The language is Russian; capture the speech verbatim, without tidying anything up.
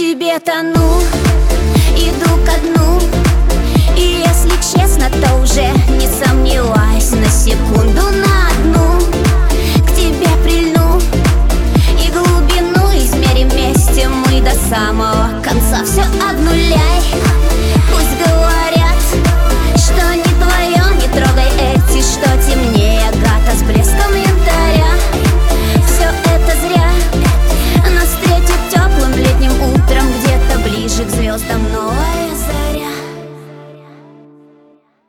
тебе тону, иду ко дну. И если честно, то уже не сомневаюсь на секунду.